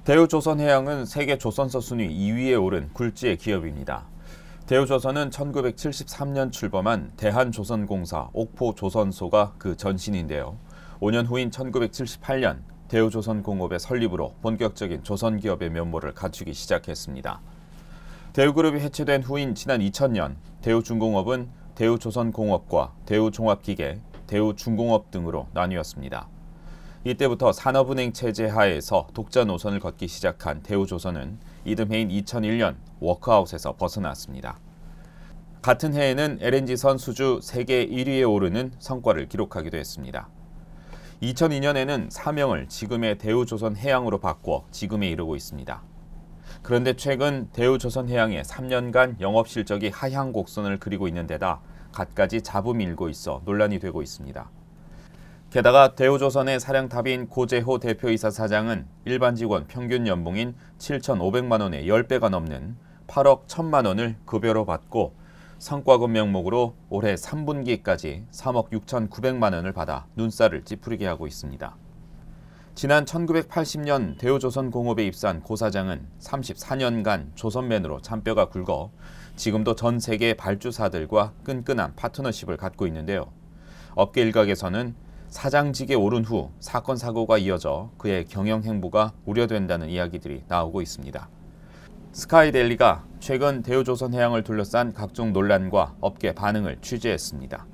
대우조선해양은 세계 조선사 순위 2위에 오른 굴지의 기업입니다. 대우조선은 1973년 출범한 대한조선공사 옥포조선소가 그 전신인데요. 5년 후인 1978년 대우조선공업의 설립으로 본격적인 조선기업의 면모를 갖추기 시작했습니다. 대우그룹이 해체된 후인 지난 2000년 대우중공업은 대우조선공업과 대우종합기계, 대우중공업 등으로 나뉘었습니다. 이때부터 산업은행 체제 하에서 독자 노선을 걷기 시작한 대우조선은 이듬해인 2001년 워크아웃에서 벗어났습니다. 같은 해에는 LNG선 수주 세계 1위에 오르는 성과를 기록하기도 했습니다. 2002년에는 사명을 지금의 대우조선해양으로 바꿔 지금에 이르고 있습니다. 그런데 최근 대우조선해양의 3년간 영업실적이 하향 곡선을 그리고 있는 데다 갖가지 잡음이 일고 있어 논란이 되고 있습니다. 게다가 대우조선의 사령탑인 고재호 대표이사 사장은 일반 직원 평균 연봉인 7,500만 원의 10배가 넘는 8억 1천만 원을 급여로 받고 성과급 명목으로 올해 3분기까지 3억 6,900만 원을 받아 눈살을 찌푸리게 하고 있습니다. 지난 1980년 대우조선공업에 입사한 고 사장은 34년간 조선맨으로 잔뼈가 굵어 지금도 전 세계 발주사들과 끈끈한 파트너십을 갖고 있는데요. 업계 일각에서는 사장직에 오른 후 사건 사고가 이어져 그의 경영 행보가 우려된다는 이야기들이 나오고 있습니다. 스카이데일리가 최근 대우조선해양을 둘러싼 각종 논란과 업계 반응을 취재했습니다.